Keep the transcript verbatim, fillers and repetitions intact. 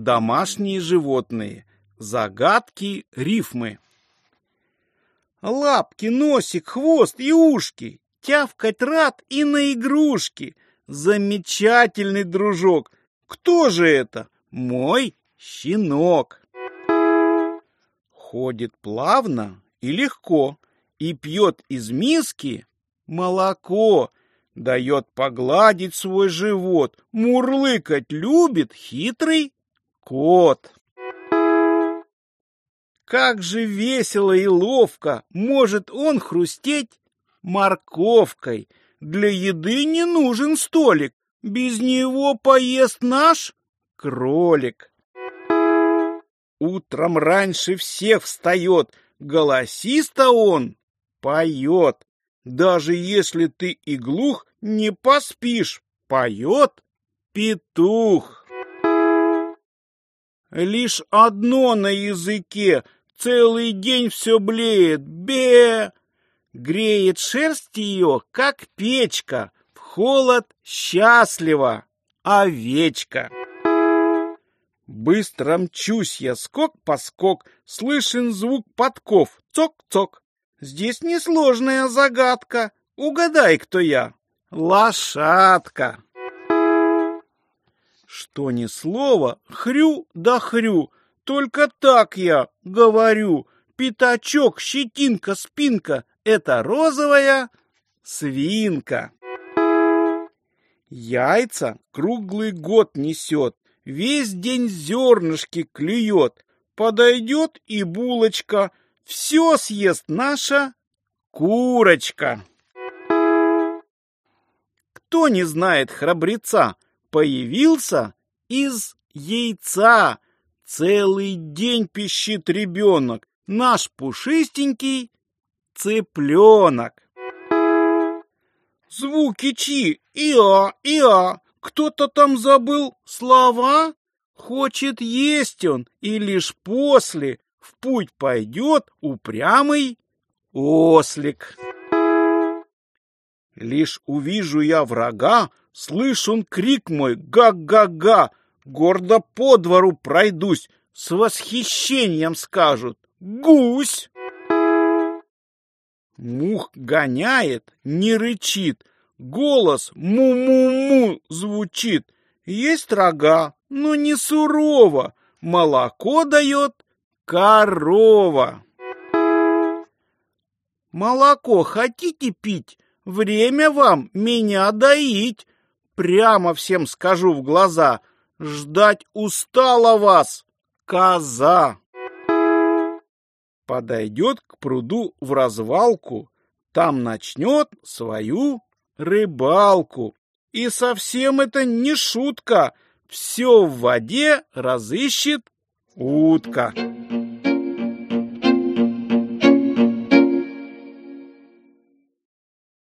домашние животные. Загадки, рифмы. Лапки, носик, хвост и ушки, тявкать рад и на игрушки. Замечательный дружок. Кто же это? Мой щенок. Ходит плавно и легко, и пьет из миски молоко. Дает погладить свой живот, мурлыкать любит хитрый кот. Как же весело и ловко может он хрустеть морковкой. Для еды не нужен столик, без него поест наш кролик. Утром раньше всех встает, голосисто он поет. Даже если ты и глух, не поспишь, поет петух. Лишь одно на языке, целый день все блеет, бе. Греет шерсть ее, как печка, в холод счастлива овечка. Быстро мчусь я скок по скок, слышен звук подков, цок-цок. Здесь несложная загадка, угадай, кто я. Лошадка. Что ни слово, хрю да хрю, только так я говорю. Пятачок, щетинка, спинка — это розовая свинка. Яйца круглый год несет, весь день зернышки клюет. Подойдет и булочка, все съест наша курочка. Кто не знает храбреца? Появился из яйца. Целый день пищит ребенок, наш пушистенький цыпленок. Звуки чьи? Иа, иа. Кто-то там забыл слова? Хочет есть он, и лишь после в путь пойдет упрямый ослик. Лишь увижу я врага, слышу он крик мой га-га-га. Гордо по двору пройдусь, с восхищением скажут: гусь! Мух гоняет, не рычит, голос му-му-му звучит. Есть рога, но не сурово, молоко дает корова. Молоко хотите пить? Время вам меня доить. Прямо всем скажу в глаза: ждать устала вас коза. Подойдет к пруду в развалку, там начнет свою рыбалку. И совсем это не шутка, все в воде разыщет утка.